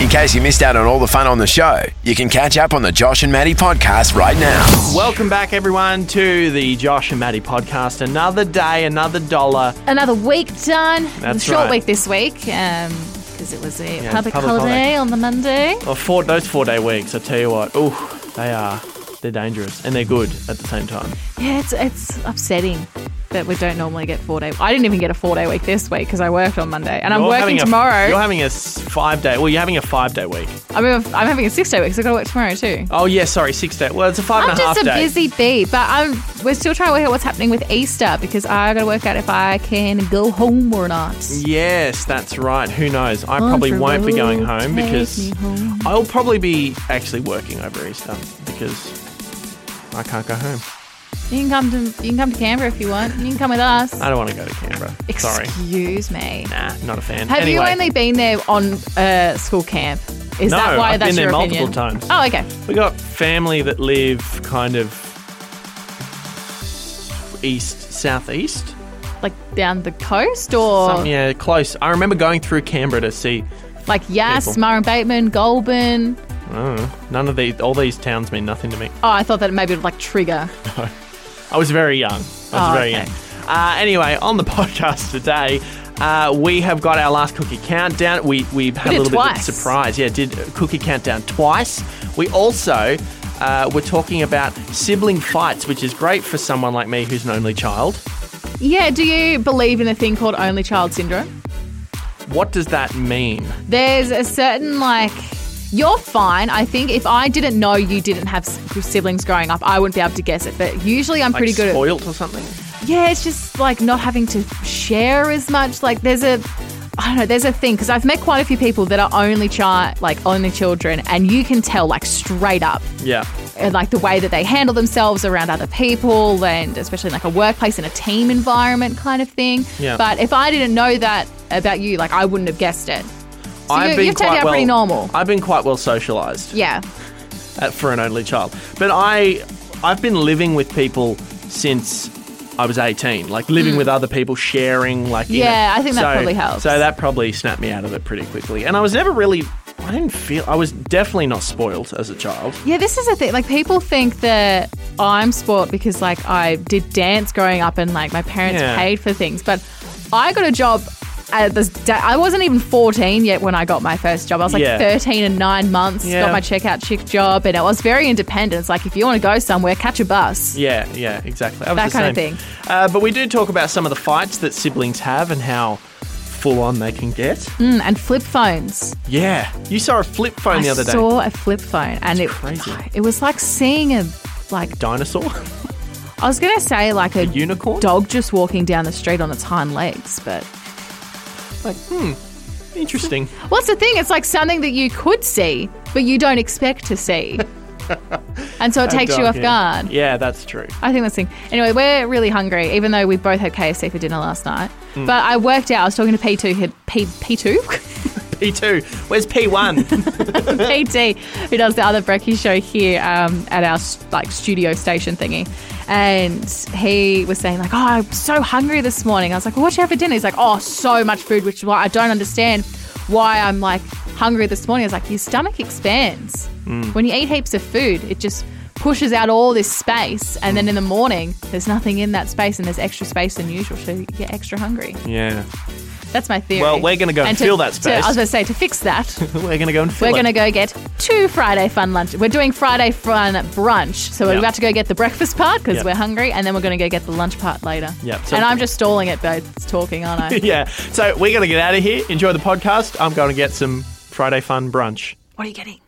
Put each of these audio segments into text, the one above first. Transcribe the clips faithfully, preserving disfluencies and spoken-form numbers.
case you missed out on all the fun on the show, you can catch up on the Josh and Maddie podcast right now. Welcome back, everyone, to the Josh and Maddie podcast. Another day, another dollar. Another week done. That's it was a short right. week this week because it was a Yeah, public, public holiday, holiday. on the Monday. Oh, four, those four-day weeks, I tell you what, ooh, they are, they're dangerous and they're good at the same time. Yeah, it's it's upsetting that we don't normally get four day. I didn't even get a four day week this week because I worked on Monday, and I'm You're working having a- tomorrow. You're having a s- five-day, well, you're having a five-day week. I'm I'm having a six day week, so I've got to work tomorrow too. Oh, yeah, sorry, six-day. Well, it's a five I'm and a half just a day. busy bee, but I'm we're still trying to work out what's happening with Easter because I got to work out if I can go home or not. Yes, that's right. Who knows? I probably won't be going home Take because me home. I'll probably be actually working over Easter because I can't go home. You can come to you can come to Canberra if you want. You can come with us. I don't want to go to Canberra. Sorry. Excuse me. Nah, not a fan. Have anyway, you only been there on uh, school camp? Is No, that why I've that's been there your multiple opinion? times. Oh, okay. we got family that live kind of east, southeast. Like down the coast or Some, yeah, close. I remember going through Canberra to see. like Yass, people. Murray Bateman, Goulburn. I don't know, none of these. All these towns mean nothing to me. Oh, I thought that maybe it would like trigger. I was very young. I was Oh, very okay. young. Uh, anyway, on the podcast today, uh, we have got our last cookie countdown. We we've had did a little bit of twice. a surprise. Yeah, did a cookie countdown twice. We also uh, were talking about sibling fights, which is great for someone like me who's an only child. Yeah, do you believe in a thing called only child syndrome? What does that mean? There's a certain like you're fine. I think if I didn't know you didn't have s- siblings growing up, I wouldn't be able to guess it. But usually I'm Like pretty good at spoilt or something? yeah, it's just like not having to share as much. Like there's a, I don't know, there's a thing because I've met quite a few people that are only child, like only children, and you can tell like straight up, Yeah. uh, like the way that they handle themselves around other people, and especially in like a workplace and a team environment kind of thing. Yeah. But if I didn't know that about you, like I wouldn't have guessed it. So I've you, been you've turned quite out well, pretty normal. I've been quite well socialised. Yeah. uh, for an only child. But I, I've been living with people since I was eighteen, like living with other people, sharing, like you Mm. Yeah, know. I think that So- probably helps. So that probably snapped me out of it pretty quickly. And I was never really, I didn't feel, I was definitely not spoiled as a child. Yeah, this is the thing. Like, people think that I'm spoiled because, like, I did dance growing up and, like, my parents Yeah. paid for things. But I got a job at this day. I wasn't even fourteen yet when I got my first job. I was, like, Yeah. thirteen and nine months, Yeah. got my checkout chick job, and I was very independent. It's like, if you want to go somewhere, catch a bus. Yeah, yeah, exactly. I was That the kind of same. thing. Uh, but we do talk about some of the fights that siblings have and how full on they can get. Mm, and flip phones. Yeah. You saw a flip phone the I other day. saw a flip phone, and it, crazy. it was like seeing a, like, Dinosaur? I was going to say, like a, unicorn? dog just walking down the street on its hind legs, but... Like, hmm, interesting. What's the thing? It's like something that you could see, but you don't expect to see. And so it takes you Dog, off yeah. guard. Yeah, that's true. I think that's the thing. Anyway, we're really hungry, even though we both had K F C for dinner last night. Mm. But I worked out, I was talking to P two, who- P, P2? P two. Where's P one? P T, who does the other brekkie show here um, at our like studio station thingy. And he was saying like, oh, I'm so hungry this morning. I was like, well, what'd you have for dinner? He's like, oh, so much food, which is why I don't understand why I'm like hungry this morning. I was like, your stomach expands. Mm. When you eat heaps of food, it just pushes out all this space. And then in the morning, there's nothing in that space and there's extra space than usual. So you get extra hungry. Yeah. That's my theory. Well, we're going to go and to- fill that to- space. I was going to say, to fix that, We're going to go and fill we're it. going to go get two Friday fun lunch. We're doing Friday fun brunch. So we're Yep. about to go get the breakfast part because Yep. we're hungry, and then we're going to go get the lunch part later. Yep, so- And I'm just stalling it, but it's talking, aren't I? Yeah. So we're going to get out of here. Enjoy the podcast. I'm going to get some Friday fun brunch. What are you getting?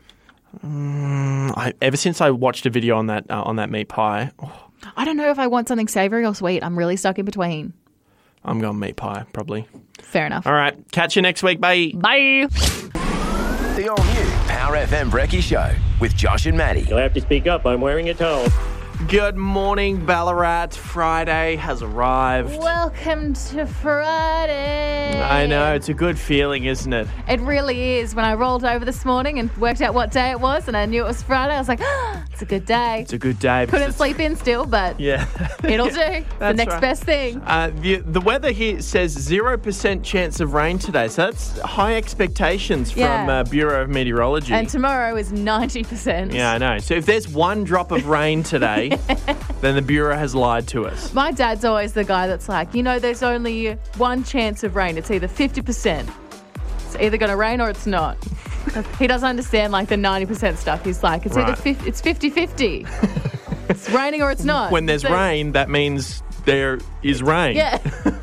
I, ever since I watched a video on that uh, on that meat pie, oh, I don't know if I want something savoury or sweet. I'm really stuck in between. I'm going meat pie probably. Fair enough. All right. Catch you next week. Bye. Bye. The all-new Power F M Brekkie Show with Josh and Maddie. You'll have to speak up. I'm wearing a towel. Good morning, Ballarat. Friday has arrived. Welcome to Friday. I know, it's a good feeling, isn't it? It really is. When I rolled over this morning and worked out what day it was and I knew it was Friday, I was like, oh, it's a good day. It's a good day. Couldn't it's- sleep in still, but Yeah. it'll do. The That's next right. best thing. Uh, the, the weather here says zero percent chance of rain today, so that's high expectations from Yeah. uh, Bureau of Meteorology. And tomorrow is ninety percent. yeah, I know. So if there's one drop of rain today, then the Bureau has lied to us. My dad's always the guy that's like, you know, there's only one chance of rain. It's either fifty percent. It's either going to rain or it's not. He doesn't understand like the ninety percent stuff. He's like, it's Right. either fifty, it's fifty-fifty. It's raining or it's not. When there's So- rain, that means there is rain. Yeah.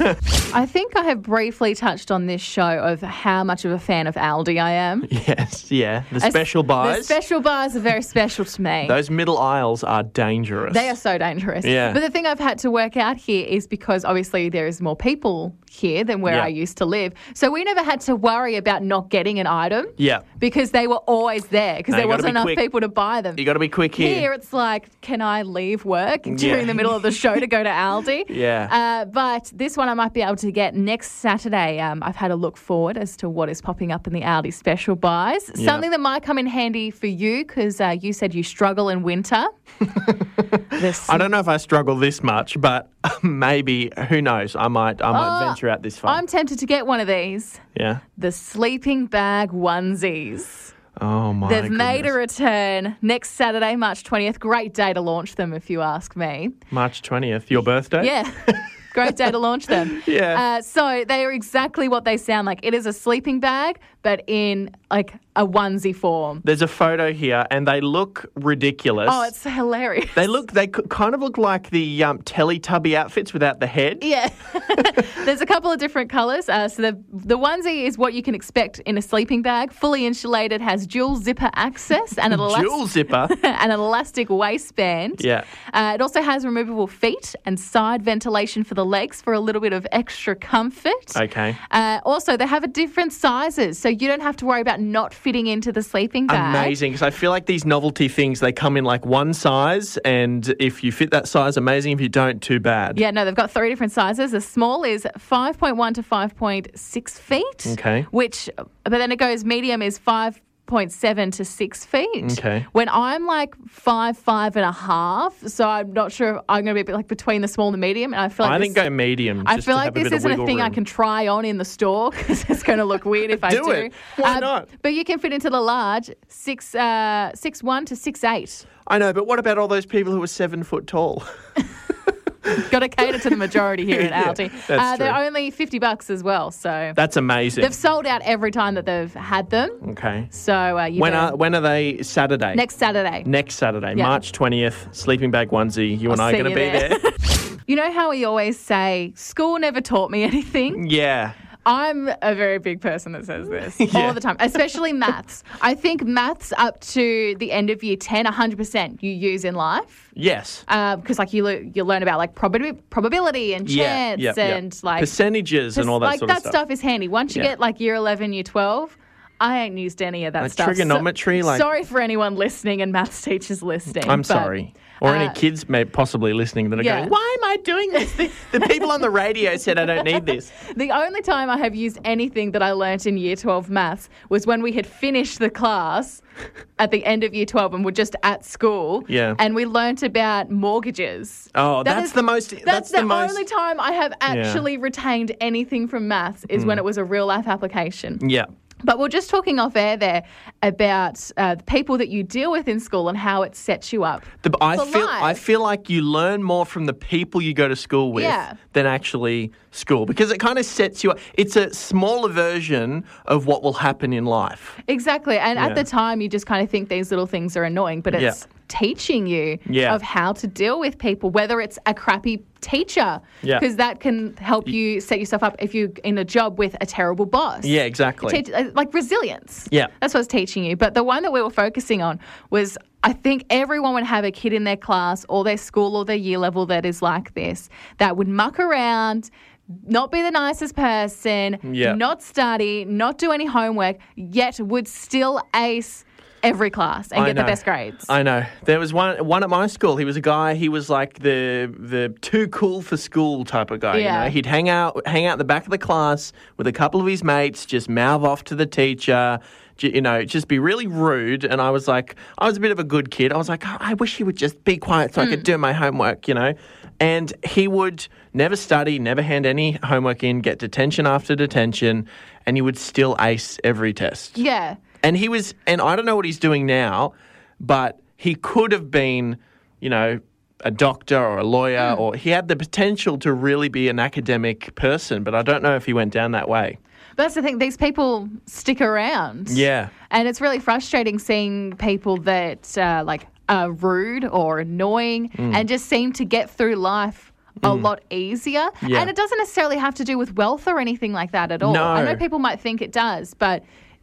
I think I have briefly touched on this show of how much of a fan of Aldi I am. Yes, yeah. The As- special buys. The special buys are very special to me. Those middle aisles are dangerous. They are so dangerous. Yeah. But the thing I've had to work out here is because obviously there is more people here than where Yeah. I used to live. So we never had to worry about not getting an item Yeah. because they were always there because No, there you gotta wasn't be enough quick. people to buy them. You got to be quick here. Here it's like, can I leave work during Yeah. the middle of the show to go to Aldi? Yeah. Uh, but this one I might be able to get next Saturday. Um, I've had a look forward as to what is popping up in the Aldi special buys. Yeah. Something that might come in handy for you because uh, you said you struggle in winter. This- I don't know if I struggle this much, but maybe, who knows? I might I might Oh, venture out this far. I'm tempted to get one of these. yeah. The sleeping bag onesies. Oh, my They've made a goodness. return next Saturday, March twentieth. Great day to launch them, if you ask me. March twentieth, your birthday? Yeah. Great day to launch them. Yeah. Uh, so they are exactly what they sound like. It is a sleeping bag, but in like a onesie form. There's a photo here, and they look ridiculous. Oh, it's hilarious. They look, they c- kind of look like the um, Teletubby outfits without the head. Yeah. There's a couple of different colours. Uh, so the the onesie is what you can expect in a sleeping bag. Fully insulated, has dual zipper access and an, elas- Dual zipper. and an elastic waistband. Yeah. Uh, it also has removable feet and side ventilation for the legs for a little bit of extra comfort. Okay. Uh, also, they have a different sizes, so you don't have to worry about not fitting into the sleeping bag. Amazing, because I feel like these novelty things, they come in like one size, and if you fit that size, amazing. If you don't, too bad. Yeah, no, they've got three different sizes. The small is five point one to five point six feet. Okay. Which, but then it goes medium is five point seven to six feet. Okay. When I'm like five, five and a half, so I'm not sure if I'm going to be a bit like between the small and the medium. And I feel like I this, think go medium. I just feel to like have a this bit of isn't a wiggle thing I room. can try on in the store because it's going to look weird if I do. Do it. Why Um, not? But you can fit into the large, six, uh, six one to six eight. I know, but what about all those people who are seven foot tall? Got to cater to the majority here at Yeah, Aldi. that's uh, they're true. only fifty bucks as well, so That's amazing. they've sold out every time that they've had them. okay. So uh, you When better- are when are they? Saturday. next Saturday. Next Saturday, Yeah. March twentieth. Sleeping bag onesie. You and I'll I are see going to you be there. there. You know how we always say school never taught me anything? Yeah. I'm a very big person that says this Yeah. all the time, especially maths. I think maths up to the end of year ten, one hundred percent you use in life. Yes. Because like you le- you learn about like probabi- probability and Yeah. chance Yep, yep. and like percentages and all that like sort that of stuff. is handy. Once you Yeah. get like year eleven, year twelve, I ain't used any of that Like stuff. trigonometry, So- like- sorry for anyone listening and maths teachers listening. I'm but, sorry. Or any uh, kids may possibly listening that are yeah. going, why am I doing this? The, the people on the radio said I don't need this. The only time I have used anything that I learnt in year twelve maths was when we had finished the class at the end of year twelve and were just at school. Yeah. And we learnt about mortgages. Oh, That that's is- the most. That's, That's, the, the, most. only time I have actually retained anything from maths is when it was a real life application. Yeah. But we're just talking off air there about uh, the people that you deal with in school and how it sets you up. The, I for feel life. I feel like you learn more from the people you go to school with Yeah. than actually school because it kind of sets you up. It's a smaller version of what will happen in life. Exactly. And Yeah. at the time, you just kind of think these little things are annoying, but it's Yeah. teaching you Yeah. of how to deal with people, whether it's a crappy teacher, Yeah. because that can help you set yourself up if you're in a job with a terrible boss. Yeah, exactly. Teach, uh, like resilience. Yeah. That's what it's teaching you. But the one that we were focusing on was I think everyone would have a kid in their class or their school or their year level that is like this, that would muck around, not be the nicest person, Yeah. not study, not do any homework, yet would still ace every class and I get know. the best grades. I know. There was one one at my school. He was a guy. He was like the the too cool for school type of guy. Yeah. You know, he'd hang out hang out the back of the class with a couple of his mates, just mouth off to the teacher. You know, just be really rude. And I was like, I was a bit of a good kid. I was like, oh, I wish he would just be quiet so I could do my homework, you know. And he would never study, never hand any homework in, get detention after detention, and he would still ace every test. Yeah. And he was, and I don't know what he's doing now, but he could have been, you know, a doctor or a lawyer, or he had the potential to really be an academic person, but I don't know if he went down that way. But that's the thing, these people stick around. Yeah. And it's really frustrating seeing people that uh, like are rude or annoying Mm. and just seem to get through life a lot easier. Yeah. And it doesn't necessarily have to do with wealth or anything like that at all. No. I know people might think it does, but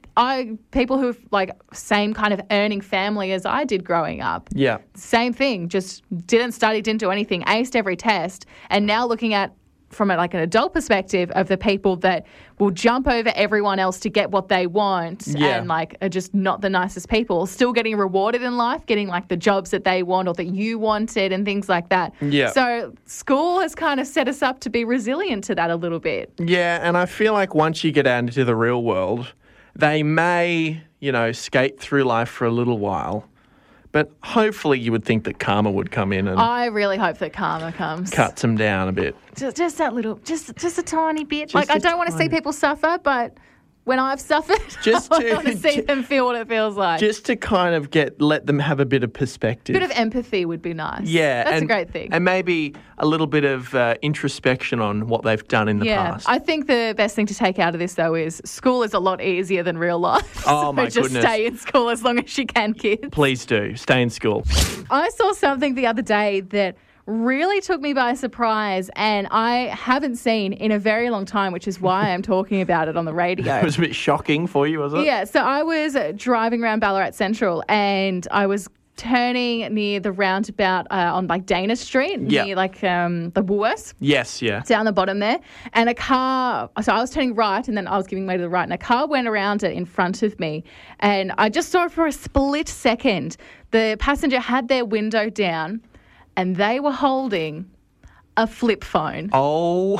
I people who've like same kind of earning family as I did growing up. Yeah. Same thing, just didn't study, didn't do anything, aced every test, and now looking at from a, like an adult perspective of the people that will jump over everyone else to get what they want Yeah. and like are just not the nicest people, still getting rewarded in life, getting like the jobs that they want or that you wanted and things like that. Yeah. So school has kind of set us up to be resilient to that a little bit. Yeah, and I feel like once you get out into the real world, they may, you know, skate through life for a little while. But hopefully you would think that karma would come in and I really hope that karma comes. cuts them down a bit. Just, just that little, just just a tiny bit. Just like, I a don't want to see tiny- people suffer, but when I've suffered, Just I to- want to see them feel what it feels like. Just to kind of get, let them have a bit of perspective. a bit of empathy would be nice. Yeah. That's and, a great thing. And maybe a little bit of uh, introspection on what they've done in the yeah, past. I think the best thing to take out of this, though, is school is a lot easier than real life. Oh, so my just goodness. stay in school as long as you can, kids. Please do. Stay in school. I saw something the other day that really took me by surprise and I haven't seen in a very long time, which is why I'm talking about it on the radio. It was a bit shocking for you, was it? Yeah, so I was uh, driving around Ballarat Central and I was turning near the roundabout uh, on like Dana Street, Yeah. near like um, the Woolworths. Yes, yeah. Down the bottom there, and a car, so I was turning right and then I was giving way to the right and a car went around it in front of me and I just saw it for a split second. The passenger had their window down and they were holding a flip phone. Oh.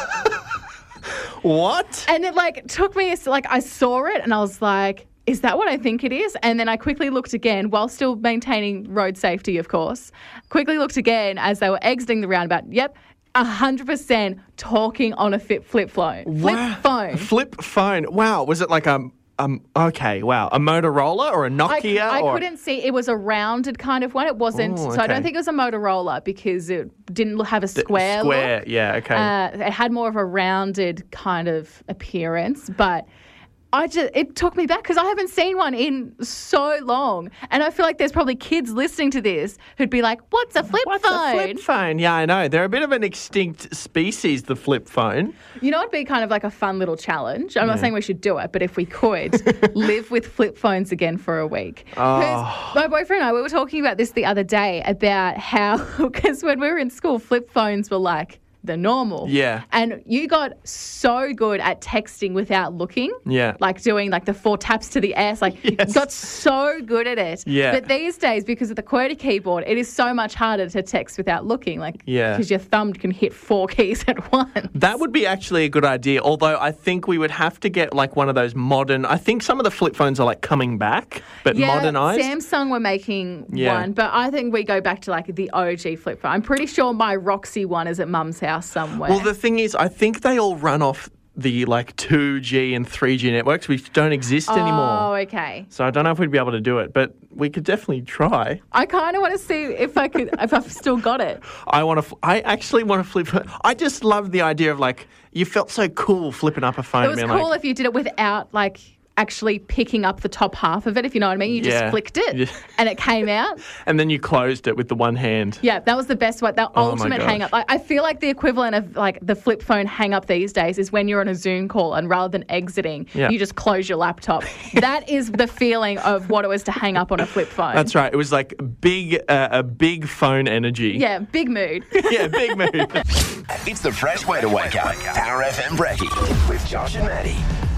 What? And it like took me, it's like I saw it and I was like, is that what I think it is? And then I quickly looked again, while still maintaining road safety, of course. Quickly looked again as they were exiting the roundabout. Yep, one hundred percent talking on a flip, flip phone. Flip Wow. phone. Flip phone. Wow. Was it like a, um, okay, wow. A Motorola or a I, Nokia? I or... couldn't see. It was a rounded kind of one. It wasn't. Oh, So I okay. don't think it was a Motorola because it didn't look- have a The square Square, look. yeah, okay. Uh, it had more of a rounded kind of appearance, but I just it took me back because I haven't seen one in so long, and I feel like there's probably kids listening to this who'd be like, "What's a flip What's phone?" a flip phone? Yeah, I know. They're a bit of an extinct species, the flip phone. You know, it'd be kind of like a fun little challenge. I'm not saying we should do it, but if we could, live with flip phones again for a week. 'Cause my boyfriend and I, we were talking about this the other day about how, because when we were in school, flip phones were like the normal. Yeah. And you got so good at texting without looking. Yeah. Like doing like the four taps to the S. Like you Yes. got so good at it. Yeah. But these days, because of the QWERTY keyboard, it is so much harder to text without looking. Like, Yeah. because your thumb can hit four keys at once. That would be actually a good idea, although I think we would have to get like one of those modern, I think some of the flip phones are like coming back, but Yeah, modernised. Samsung were making Yeah. one, but I think we go back to like the O G flip phone. I'm pretty sure my Roxy one is at Mum's house somewhere. Well, the thing is, I think they all run off the like two G and three G networks, which don't exist oh, anymore. okay. So I don't know if we'd be able to do it, but we could definitely try. I kind of want to see if I could, if I've still got it. I want to. Fl- I actually want to flip. I just love the idea of like you felt so cool flipping up a phone. It was being cool like, if you did it without like actually picking up the top half of it, if you know what I mean. You just Yeah. flicked it Yeah. and it came out. and then you closed it with the one hand. Yeah, that was the best one. The Oh my ultimate gosh. hang up. Like, I feel like the equivalent of like the flip phone hang up these days is when you're on a Zoom call and rather than exiting, Yeah. you just close your laptop. That is the feeling of what it was to hang up on a flip phone. That's right. It was like big, uh, a big phone energy. Yeah, big mood. Yeah, big move. It's the fresh way to wake up. Power F M Brekkie with Josh and Maddie.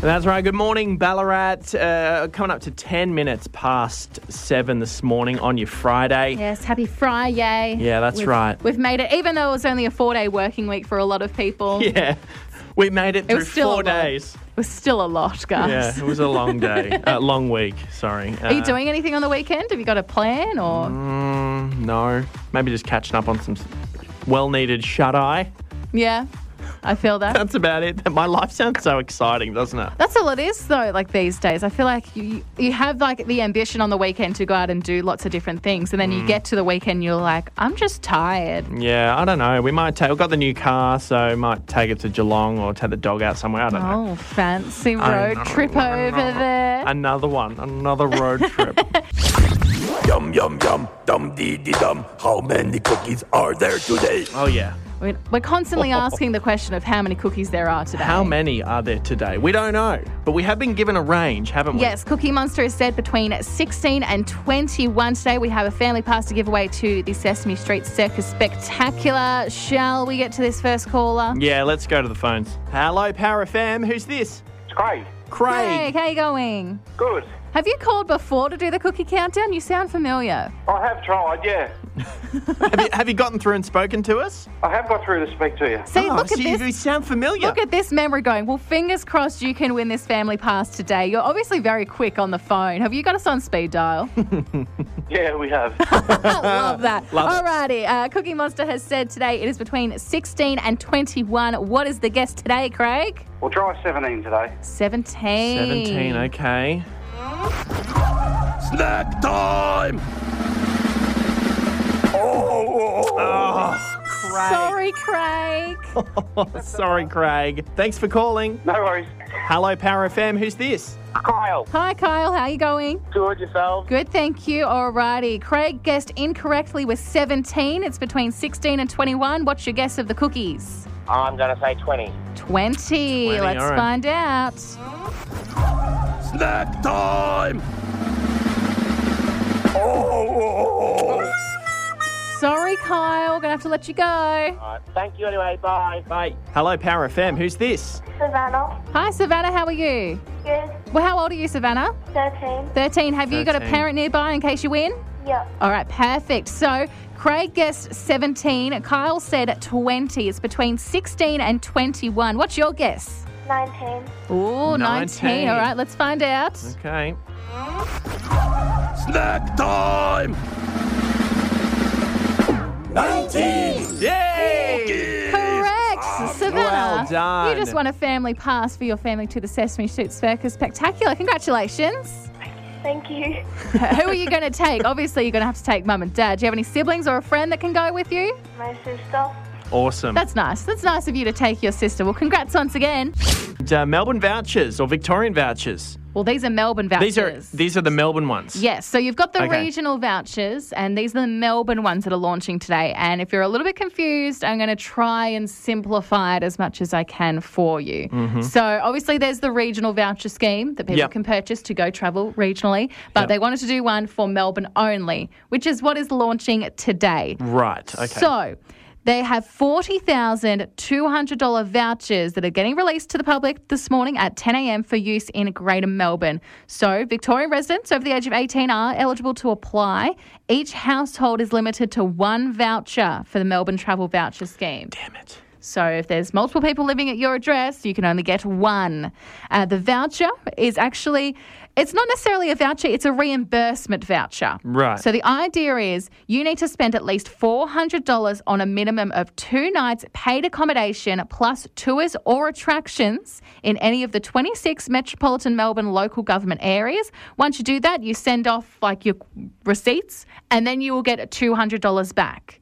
That's right. Good morning, Ballarat. Uh, coming up to ten minutes past seven this morning on your Friday. Yes, happy Friday. Yeah, that's we've, right. We've made it, even though it was only a four-day working week for a lot of people. Yeah, we made it It through was still four a lot. days. It was still a lot, guys. Yeah, it was a long day. uh, long week, sorry. Are you doing anything on the weekend? Have you got a plan or? Mm, no. Maybe just catching up on some well-needed shut-eye. Yeah, I feel that. That's about it. My life sounds so exciting, doesn't it? That's all it is, though, like these days. I feel like you you have, like, the ambition on the weekend to go out and do lots of different things. And then you get to the weekend, you're like, I'm just tired. Yeah, I don't know. We might take... We've got the new car, so might take it to Geelong or take the dog out somewhere. I don't know. Oh, fancy I road know, trip I over know. there. Another one. Another road trip. Yum, yum, yum, dum, dee, dee, dum. How many cookies are there today? Oh, yeah. We're we're constantly asking the question of how many cookies there are today. How many are there today? We don't know, but we have been given a range, haven't we? Yes, Cookie Monster has said between sixteen and twenty-one today. We have a family pass to give away to the Sesame Street Circus Spectacular. Shall we get to this first caller? Yeah, let's go to the phones. Hello, Power F M. Who's this? It's Craig. Craig. Hey, how you going? Good. Have you called before to do the cookie countdown? You sound familiar. I have tried, yeah. have, you, have you gotten through and spoken to us? I have got through to speak to you. See, Oh, look at so this. You, you sound familiar. Look at this memory going. Well, fingers crossed you can win this family pass today. You're obviously very quick on the phone. Have you got us on speed dial? Yeah, we have. Love that. Love it. Alrighty. Uh, Cookie Monster has said today it is between sixteen and twenty-one. What is the guess today, Craig? We'll try seventeen today. seventeen. seventeen, okay. Snack time! Oh, Craig. Sorry, Craig. Sorry, Craig. Thanks for calling. No worries. Hello, Power F M. Who's this? Kyle. Hi, Kyle. How you going? Good, yourself? Good, thank you. Alrighty. Craig guessed incorrectly with seventeen. It's between sixteen and twenty-one. What's your guess of the cookies? I'm going to say twenty. twenty. twenty, Let's all right. find out. Snack time! Oh! Sorry, Kyle. Gonna have to let you go. All right. Thank you anyway. Bye. Bye. Hello, Power F M. Who's this? Savannah. Hi, Savannah. How are you? Good. Well, how old are you, Savannah? thirteen. thirteen. Have you got a thirteen. parent nearby in case you win? Yep. All right, perfect. So Craig guessed seventeen. Kyle said twenty. It's between sixteen and twenty-one. What's your guess? nineteen. Ooh, nineteen. nineteen. All right, let's find out. Okay. Snack time! nineteen! Yay! Correct, Savannah. Well done. You just won a family pass for your family to the Sesame Street Circus Spectacular. Congratulations. Thank you. Who are you going to take? Obviously, you're going to have to take mum and dad. Do you have any siblings or a friend that can go with you? My sister. Awesome. That's nice. That's nice of you to take your sister. Well, congrats once again. Uh, Melbourne vouchers or Victorian vouchers. Well, these are Melbourne vouchers. These are these are the Melbourne ones. Yes, so you've got the Okay. regional vouchers, and these are the Melbourne ones that are launching today. And if you're a little bit confused, I'm going to try and simplify it as much as I can for you. So obviously there's the regional voucher scheme that people Yep. can purchase to go travel regionally, but Yep. they wanted to do one for Melbourne only, which is what is launching today. Right. Okay. So they have forty thousand two hundred dollars vouchers that are getting released to the public this morning at ten a.m. for use in Greater Melbourne. So Victorian residents over the age of eighteen are eligible to apply. Each household is limited to one voucher for the Melbourne Travel Voucher Scheme. Damn it. So if there's multiple people living at your address, you can only get one. Uh, the voucher is actually, it's not necessarily a voucher, it's a reimbursement voucher. Right. So the idea is you need to spend at least four hundred dollars on a minimum of two nights paid accommodation plus tours or attractions in any of the twenty-six metropolitan Melbourne local government areas. Once you do that, you send off like your receipts and then you will get two hundred dollars back.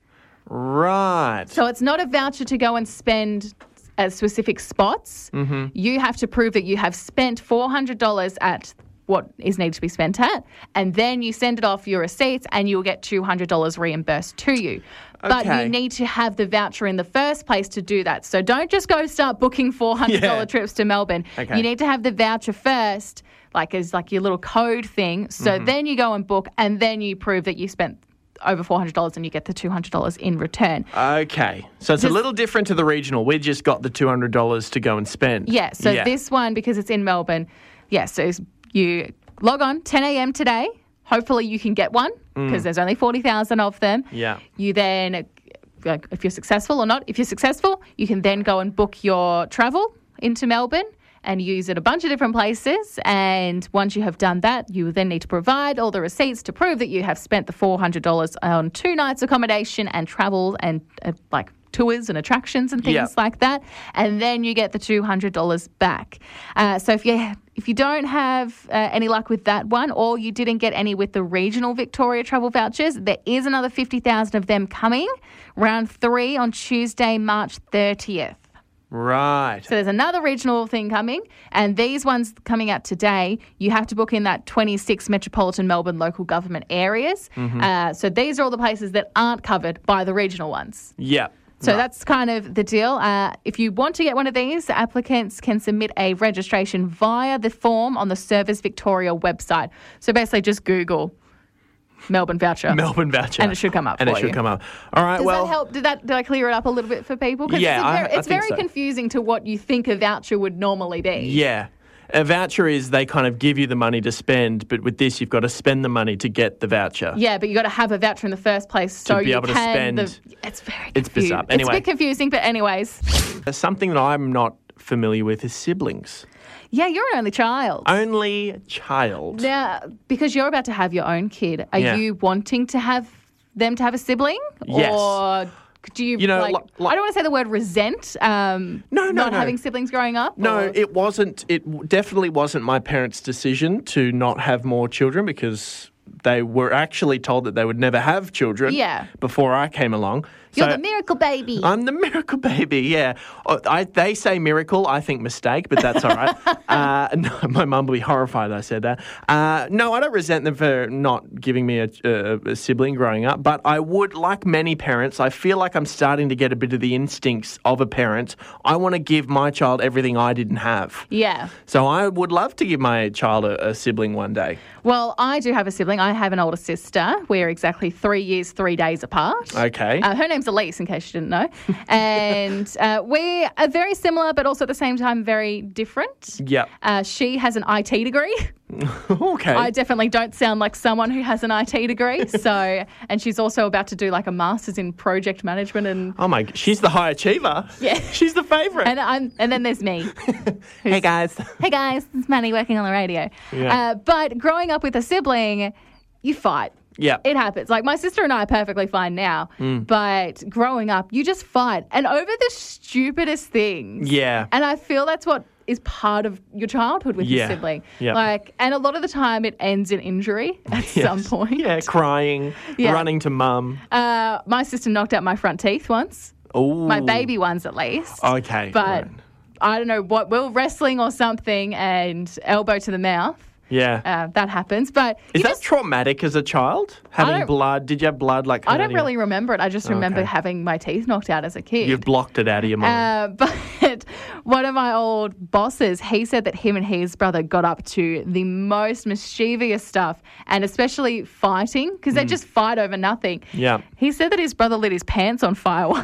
Right. So it's not a voucher to go and spend at specific spots. Mm-hmm. You have to prove that you have spent four hundred dollars at what is needed to be spent at, and then you send it off your receipts and you'll get two hundred dollars reimbursed to you. But Okay. you need to have the voucher in the first place to do that. So don't just go start booking four hundred dollars Yeah. trips to Melbourne. Okay. You need to have the voucher first, like as like your little code thing. So Mm-hmm. then you go and book, and then you prove that you spent over four hundred dollars and you get the two hundred dollars in return. Okay. So it's a Just- little different to the regional. We just got the two hundred dollars to go and spend. Yeah, so this one, because it's in Melbourne, yeah, so you log on ten a.m. today. Hopefully you can get one because there's only forty thousand of them. Yeah. You then, like, if you're successful or not, if you're successful, you can then go and book your travel into Melbourne and use it a bunch of different places. And once you have done that, you then need to provide all the receipts to prove that you have spent the four hundred dollars on two nights accommodation and travel and uh, like tours and attractions and things Yep. like that. And then you get the two hundred dollars back. Uh, so if you if you don't have uh, any luck with that one, or you didn't get any with the regional Victoria travel vouchers, there is another fifty thousand of them coming, round three on Tuesday, March thirtieth. Right. So there's another regional thing coming, and these ones coming out today, you have to book in that twenty-six metropolitan Melbourne local government areas. Mm-hmm. Uh, so these are all the places that aren't covered by the regional ones. Yeah. So Right. that's kind of the deal. Uh, if you want to get one of these, applicants can submit a registration via the form on the Service Victoria website. So basically just Google Melbourne voucher. Melbourne voucher. And it should come up And for it should you. come up. All right, Does well. that help? Did that did I clear it up a little bit for people? 'Cause Yeah, it's, I- very, I it's think very so. confusing to what you think a voucher would normally be. Yeah. A voucher is they kind of give you the money to spend, but with this, you've got to spend the money to get the voucher. Yeah, but you got to have a voucher in the first place so be you able to can. spend- The, it's very It's confusing. bizarre. It's a Anyway. bit confusing, but anyways, Something that I'm not familiar with is siblings. yeah, you're an only child. Only child. Now, because you're about to have your own kid, are Yeah. you wanting to have them to have a sibling? Yes. Or do you, You know, like, li- like- I don't want to say the word resent um, No, no, not no. having siblings growing up? No, or- it wasn't. It w- definitely wasn't my parents' decision to not have more children because they were actually told that they would never have children Yeah. before I came along. You're So- the miracle baby. I'm the miracle baby, yeah. Oh, I, they say miracle, I think mistake, but that's all right. uh, no, my mum will be horrified I said that. Uh, no, I don't resent them for not giving me a, a, a sibling growing up, but I would, like many parents, I feel like I'm starting to get a bit of the instincts of a parent. I want to give my child everything I didn't have. yeah. So I would love to give my child a, a sibling one day. Well, I do have a sibling. I have an older sister. We're exactly three years, three days apart. Okay. Uh, her name's Elise, in case you didn't know. And uh, we are very similar, but also at the same time very different. Yep. Uh, she has an I T degree. Okay. I definitely don't sound like someone who has an I T degree. So, and she's also about to do like a master's in project management and. Oh my, she's the high achiever. Yeah. She's the favourite. And I'm, and then there's me. Hey guys. Hey guys, it's Manny working on the radio. Yeah. Uh, but growing up with a sibling, you fight. Yeah. It happens. Like my sister and I are perfectly fine now, Mm. but growing up, you just fight and over the stupidest things. Yeah. And I feel that's what is part of your childhood with Yeah. your sibling. Yeah. Like, and a lot of the time it ends in injury at some Yes. point. Yeah, crying, Yeah. running to mum. Uh, my sister knocked out my front teeth once. Oh, My baby ones, at least. Okay, But right. I don't know what. We were wrestling or something, and elbow to the mouth. Yeah. Uh, that happens. But Is you that just, traumatic as a child? Having don't- blood? Did you have blood? Like I coming out don't of your- really remember it. I just remember Okay. having my teeth knocked out as a kid. You've blocked it out of your mind. Uh, but one of my old bosses, he said that him and his brother got up to the most mischievous stuff, and especially fighting, because they just fight over nothing. Mm. Yeah. He said that his brother lit his pants on fire once.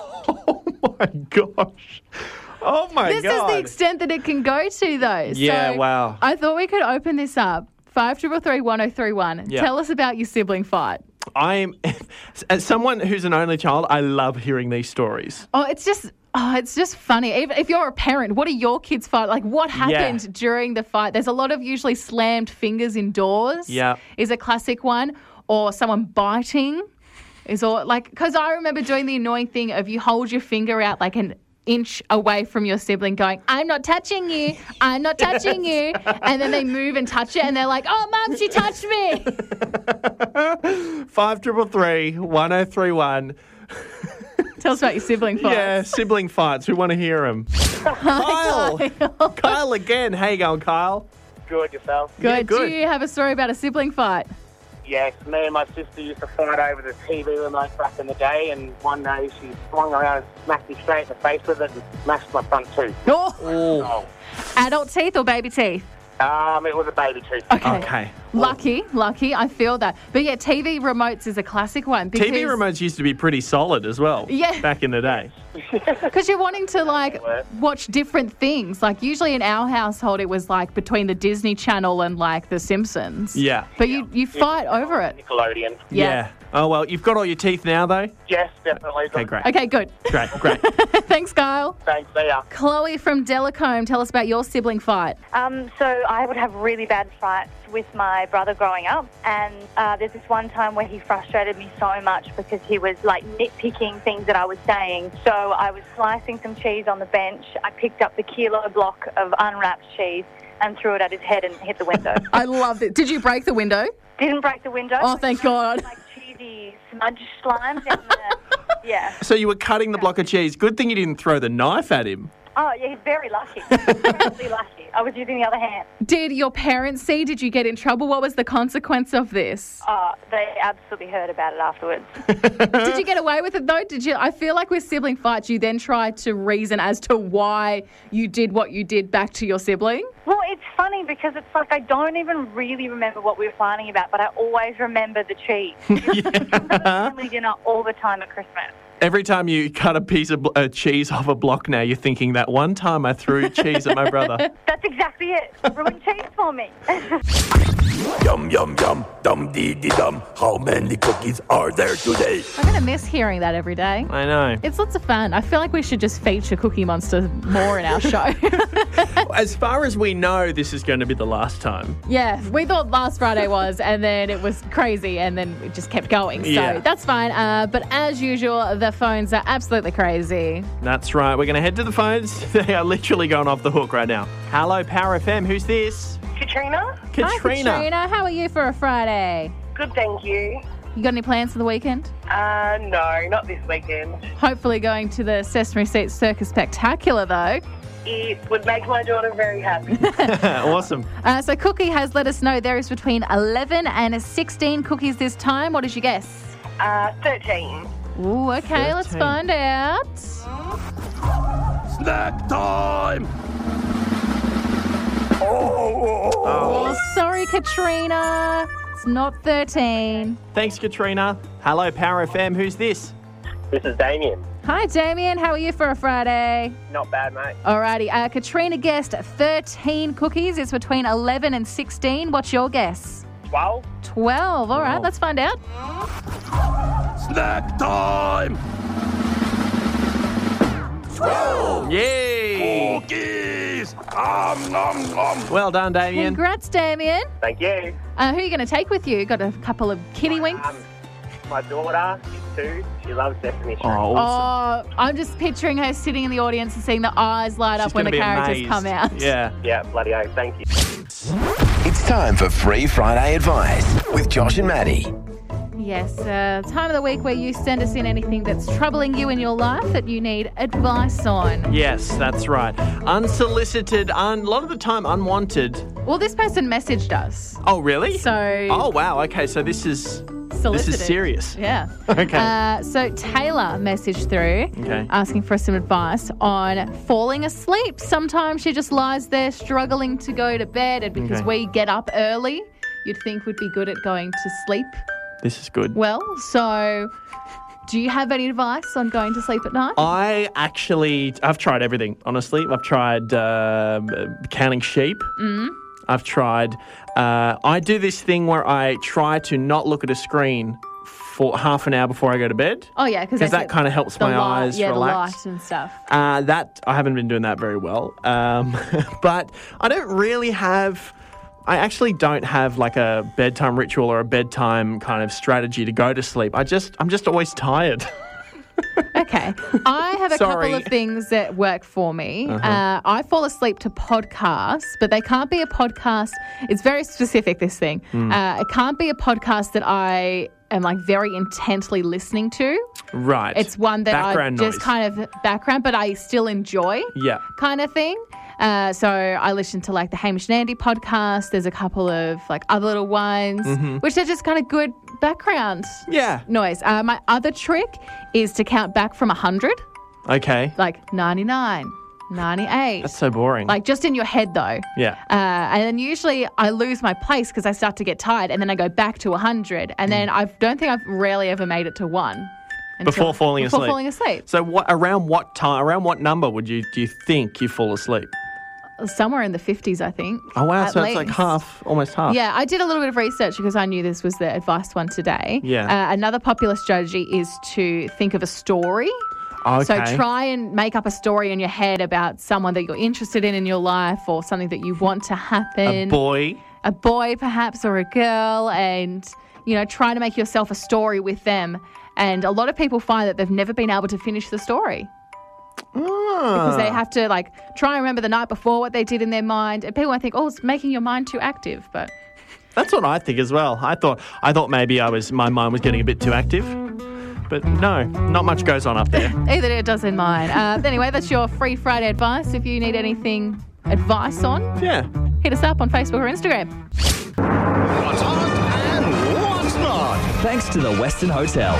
Oh my gosh. Oh my This god. is the extent that it can go to, though. Yeah, So wow. I thought we could open this up. Five triple three one zero three one. Yeah. Tell us about your sibling fight. I'm as someone who's an only child, I love hearing these stories. Oh, it's just. Oh, it's just funny. Even if you're a parent, what are your kids fight? Like, what happened Yeah. during the fight? There's a lot of usually slammed fingers indoors. Yeah. Is a classic one. Or someone biting is all like, because I remember doing the annoying thing of you hold your finger out like an inch away from your sibling going, I'm not touching you. I'm not touching you. And then they move and touch it and they're like, oh, Mum, she touched me. Five triple three one zero three one. Tell us about your sibling fight. Yeah, sibling fights. We want to hear them. Kyle. Kyle again. How you going, Kyle? Good yourself? Good. Yeah, good. Do you have a story about a sibling fight? Yes, me and my sister used to fight over the T V remote back in the day, and one day she swung around and smacked me straight in the face with it and smashed my front tooth. Oh. Oh. Oh. Adult teeth or baby teeth? Um, it was a baby tooth. Okay. Okay. Lucky, lucky. I feel that. But yeah, T V remotes is a classic one. Because, T V remotes used to be pretty solid as well. Yeah. Back in the day. Because you're wanting to like watch different things. Like usually in our household, it was like between the Disney Channel and like The Simpsons. Yeah. But you you fight over it. Nickelodeon. Yeah. Oh, well, you've got all your teeth now, though? Yes, definitely. Okay, great. Okay, good. Great, great. Thanks, Kyle. Thanks, see ya. Chloe from Delacombe, tell us about your sibling fight. Um, so I would have really bad fights with my brother growing up, and uh, there's this one time where he frustrated me so much because he was like nitpicking things that I was saying. So I was slicing some cheese on the bench. I picked up the kilo block of unwrapped cheese and threw it at his head and hit the window. I loved it. Did you break the window? Didn't break the window. Oh, thank God. Like cheesy smudge slime down the... Yeah. So you were cutting the block of cheese. Good thing you didn't throw the knife at him. Oh, yeah, he's very lucky. Incredibly lucky. I was using the other hand. Did your parents see? Did you get in trouble? What was the consequence of this? Oh, they absolutely heard about it afterwards. Did you get away with it though? Did you? I feel like with sibling fights, you then try to reason as to why you did what you did back to your sibling. Well, it's funny because it's like I don't even really remember what we were fighting about, but I always remember the cheese. It's family dinner all the time at Christmas. Every time you cut a piece of uh, cheese off a block now, you're thinking that one time I threw cheese at my brother. That's exactly it. Ruined cheese for me. Yum, yum, yum, dum dee dee dum. How many cookies are there today? I'm going to miss hearing that every day. I know. It's lots of fun. I feel like we should just feature Cookie Monster more in our show. As far as we know, this is going to be the last time. Yeah, we thought last Friday was, and then it was crazy, and then it just kept going. So Yeah. that's fine. Uh, but as usual, the phones are absolutely crazy. That's right. We're going to head to the phones. They are literally going off the hook right now. Hello, Power F M. Who's this? Katrina? Katrina. Hi, Katrina. How are you for a Friday? Good, thank you. You got any plans for the weekend? Uh, no, not this weekend. Hopefully going to the Sesame Street Circus Spectacular, though. It would make my daughter very happy. Awesome. Uh, so Cookie has let us know there is between eleven and sixteen cookies this time. What did you guess? Uh, thirteen. Ooh, okay, let's thirteen. find out. Snack time! Oh! Oh, sorry, Katrina. It's not thirteen. Thanks, Katrina. Hello, Power F M. Who's this? This is Damien. Hi, Damien. How are you for a Friday? Not bad, mate. Alrighty, uh, Katrina guessed thirteen cookies. It's between eleven and sixteen. What's your guess? twelve? twelve. All right, Wow. let's find out. Snack time! twelve! Yay! Cookies! Nom, nom, nom. Well done, Damien. Congrats, Damien. Thank you. Uh, who are you going to take with you? Got a couple of kitty winks? Um, my daughter, she's two. She loves Sesame Street. Oh, awesome. Oh, I'm just picturing her sitting in the audience and seeing the eyes light She's up when gonna the be characters amazed. come out. Yeah. Yeah, bloody oath. Thank you. It's time for Free Friday Advice with Josh and Maddie. Yes, uh, time of the week where you send us in anything that's troubling you in your life that you need advice on. Yes, that's right. Unsolicited, un- a lot of the time unwanted. Well, this person messaged us, Oh, really? so Oh, wow. Okay, so this is solicited. this is serious. Yeah. Okay. Uh, so Taylor messaged through Okay. asking for some advice on falling asleep. Sometimes she just lies there struggling to go to bed, and because Okay. we get up early, you'd think we'd be good at going to sleep This is good. well. So do you have any advice on going to sleep at night? I actually, I've tried everything, honestly. I've tried um counting sheep. Mm. I've tried, uh, I do this thing where I try to not look at a screen for half an hour before I go to bed. Oh, yeah, because Because that kind of helps my light, eyes yeah, relax. the light and stuff. Uh, that, I haven't been doing that very well. Um, but I don't really have... I actually don't have like a bedtime ritual or a bedtime kind of strategy to go to sleep. I just, I'm just always tired. Okay. I have a Sorry. couple of things that work for me. Uh, I fall asleep to podcasts, but they can't be a podcast. It's very specific, this thing. Uh, it can't be a podcast that I am like very intently listening to. Right. It's one that Background I just noise. kind of background, but I still enjoy Yeah. kind of thing. Uh, so I listen to like the Hamish and Andy podcast. There's a couple of like other little ones, which are just kind of good background Yeah. noise. Uh, my other trick is to count back from one hundred. Okay. Like ninety-nine, ninety-eight. That's so boring. Like, just in your head, though. yeah. Uh, and then usually I lose my place because I start to get tired, and then I go back to one hundred. And then I don't think I've rarely ever made it to one. until- Before falling before asleep. falling asleep. So what? Around what time? Around what number would you do you think you fall asleep? Somewhere in the fifties, I think. Oh wow! at So it's like least. half, almost half. Yeah, I did a little bit of research because I knew this was the advice one today. Yeah. Uh, another popular strategy is to think of a story. Okay. So try and make up a story in your head about someone that you're interested in in your life, or something that you want to happen. a boy. A boy, perhaps, or a girl, and, you know, try to make yourself a story with them. And a lot of people find that they've never been able to finish the story. Because they have to, like, try and remember the night before what they did in their mind. And people might think, oh, it's making your mind too active. But That's what I think as well. I thought I thought maybe I was my mind was getting a bit too active, but no, not much goes on up there. either it does in mine. Uh, anyway, that's your free Friday advice. If you need anything advice on, Yeah. hit us up on Facebook or Instagram. What's hot and what's not? Thanks to the Western Hotel.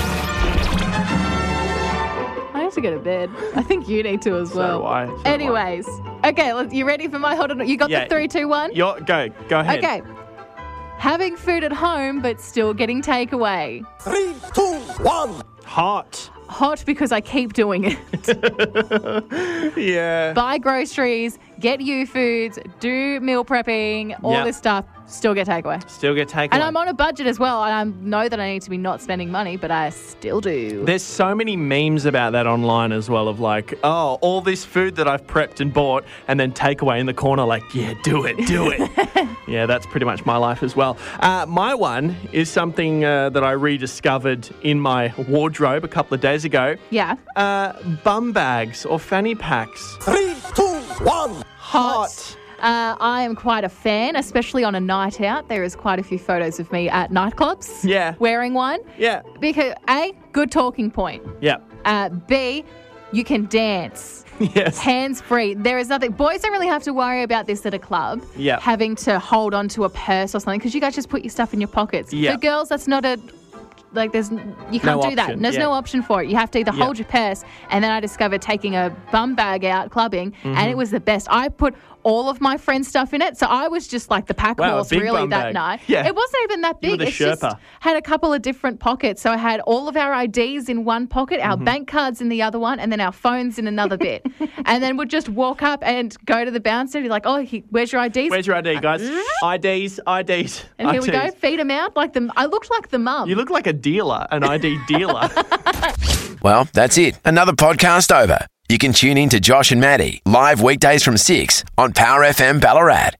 I have to go to bed. I think you need to as well. do I. So do I. Anyways, okay, let's, you ready for my hold on? You got Yeah. the three, two, one? You're, go go ahead. Okay. Having food at home but still getting takeaway. Three, two, one. Hot. Hot because I keep doing it. Yeah. Buy groceries, get you foods, do meal prepping, all Yeah. this stuff, still get takeaway. Still get takeaway. And I'm on a budget as well. And I know that I need to be not spending money, but I still do. There's so many memes about that online as well, of like, oh, all this food that I've prepped and bought, and then takeaway in the corner, like, yeah, do it, do it. Yeah, that's pretty much my life as well. Uh, my one is something uh, that I rediscovered in my wardrobe a couple of days ago. Yeah. Uh, bum bags or fanny packs. Three, two, one. Hot. Uh, I am quite a fan, especially on a night out. There is quite a few photos of me at nightclubs. Yeah. Wearing one. Yeah. Because, A, good talking point. Yeah. Uh, B, you can dance. Yes. Hands free. There is nothing. Boys don't really have to worry about this at a club. Yeah. Having to hold on to a purse or something because you guys just put your stuff in your pockets. Yeah. For girls, that's not a. Like, there's, you can't No do that. option, There's yeah. no option for it. You have to either Yeah. hold your purse, and then I discovered taking a bum bag out clubbing, Mm-hmm. and it was the best. I put all of my friends' stuff in it, so I was just like the pack Wow, a horse big really bum that bag. night. Yeah. It wasn't even that You were big. the It's just Sherpa. had a couple of different pockets. So I had all of our I Ds in one pocket, our Mm-hmm. bank cards in the other one, and then our phones in another bit. And then we'd just walk up and go to the bouncer and be like, oh, he, where's your I Ds? Where's your I D, guys? I Ds, I Ds, and here I we go, Ds. feed them out like the. I looked like the mum. You look like a dealer, an I D dealer. Well, that's it. Another podcast over. You can tune in to Josh and Maddie live weekdays from six on Power F M Ballarat.